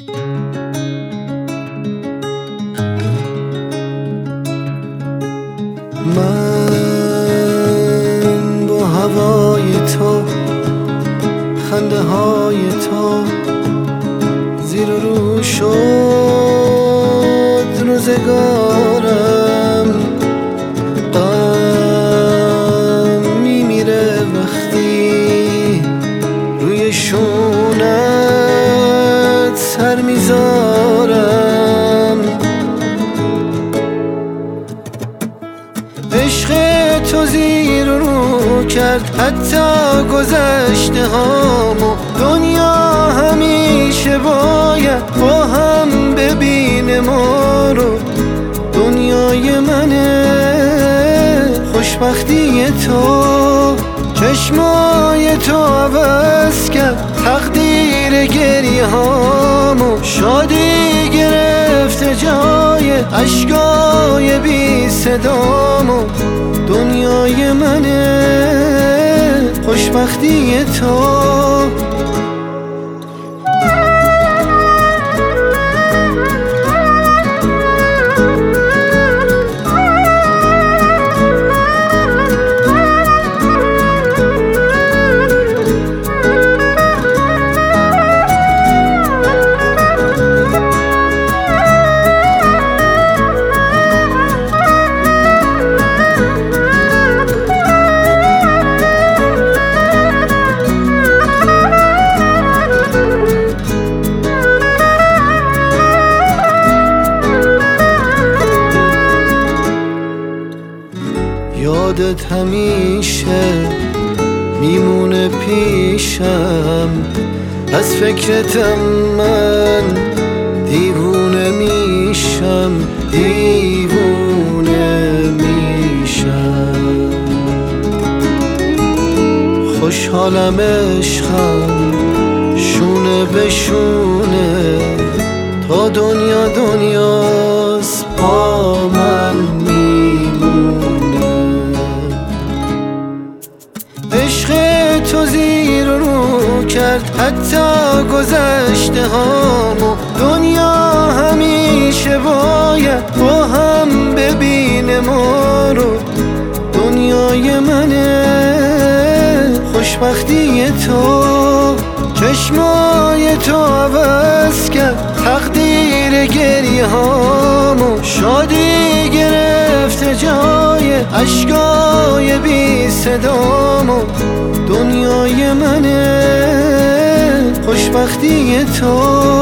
من با هوای تو، خنده های تو زیر و رو شد روزگارم. غم میمیره وقتی روی شونت سر میذارم. عشق تو زیر و رو کرد حتی گذشته هامو. دنیا همیشه باید با هم ببینه ما رو. دنیای منه خوشبختی تو، چشمای تو عوض کرد تقدیر گریه هامو. شادی گرفته جای عشقای بی صدامو. دنیای منه خوشبختی تو. یادت همیشه میمونه پیشم. از فکرتم من دیوونه میشم، دیوونه میشم. خوشحالم عشقم شونه به شونه، تا دنیا دنیاست با من تو. زیر و رو کرد حتی گذشته هامو. دنیا همیشه باید با هم ببینه ما رو. دنیای منه خوشبختی تو، چشمای تو عوض کرد تقدیر گریه هامو. شادی گرفته جای عشقای بی صدامو. دنیای منه خوشبختی تو.